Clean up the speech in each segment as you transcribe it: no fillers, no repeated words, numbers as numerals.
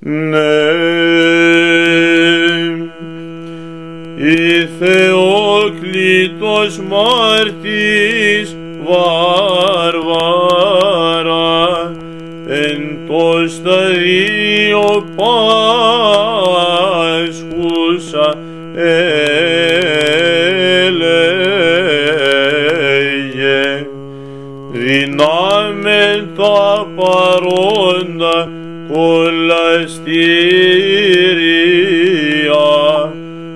Ναι, η Θεόκλητος μάρτης Βάρβαρα εν το σταδίο Πάσχουσα έλεγε, δυνάμεν τα παρόντα κολαστήρια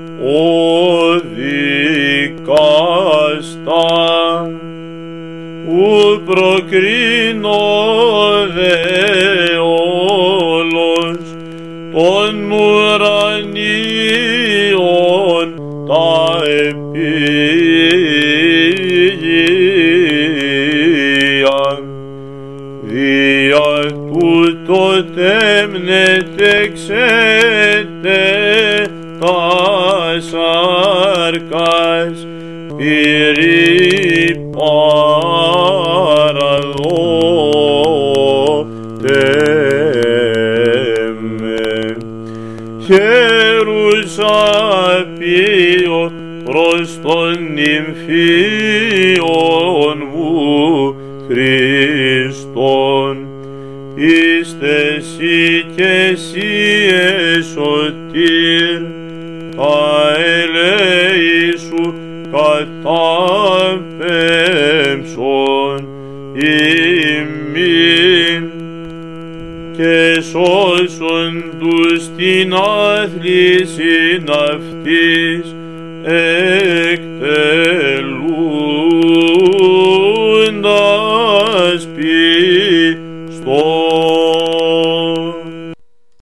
οδικαστά, ου προκρίνω δε όλος των ουρανίων τα επίγεια, δια τούτο τέμνετε ξέτε τα σάρκας πυρή παραδότε με. Χέρουσα πίω προς τον νυμφίον μου Χριστόν, είστε εσύ και εσύ εσωτήρ, τα ελέη σου κατάπεμψον ημίν και σώσον τους την άθλησιν αυτής εκτελούντας πιστόν.